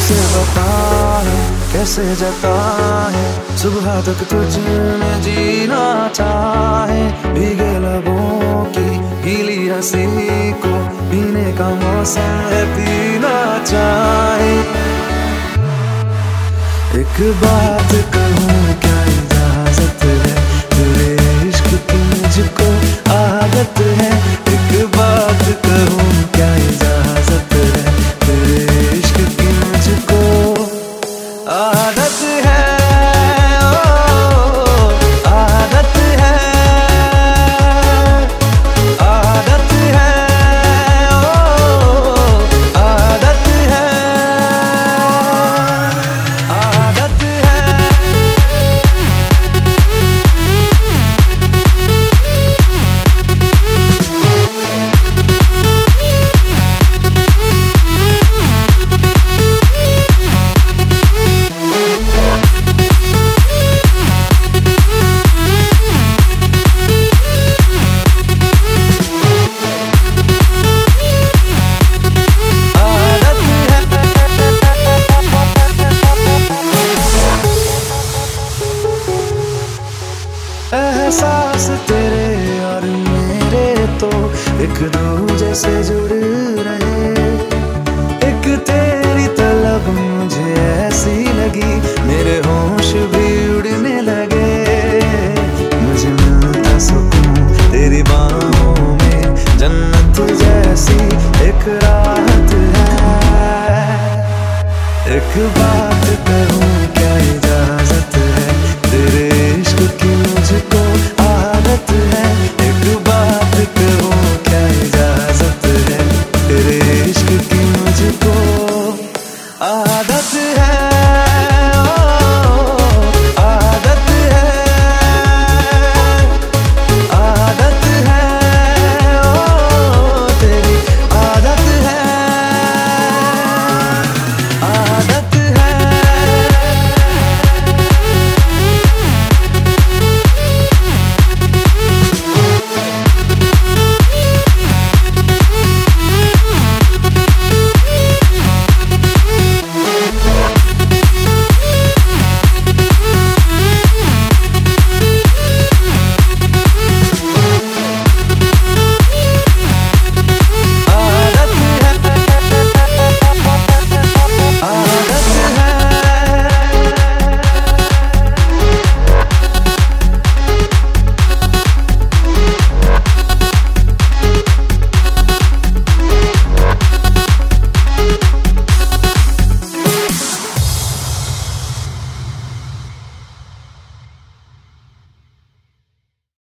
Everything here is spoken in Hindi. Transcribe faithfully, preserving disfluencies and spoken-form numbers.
कैसे बताएं कैसे जताएं, सुबह तक तुझ में जीना चाहे। भीगे लबों की गीली हंसी को पीने का मौसम है, पीना चाहे। एक बात कहूँ क्या इजाजत है, तेरे इश्क की मुझको आदत है। एक बात कहूँ क्या इजाजत है, तेरे इश्क की मुझको आदत है। ओ, आदत है, आदत है, ओ, आदत है, आदत है। एहसास तेरे और मेरे तो एक दूजे से जुड़ रहे। एक तेरी तलब मुझे ऐसी लगी, मेरे होश भी उड़ने लगे। मुझे मिलता सुकून तेरी बाहों में, जन्नत जैसी एक राहत है। एक बात कहूँ क्या इजाजत है, तेरे इश्क की मुझको आदत है। एक बात कहूँ क्या इजाजत है, तेरे इश्क की मुझको आदत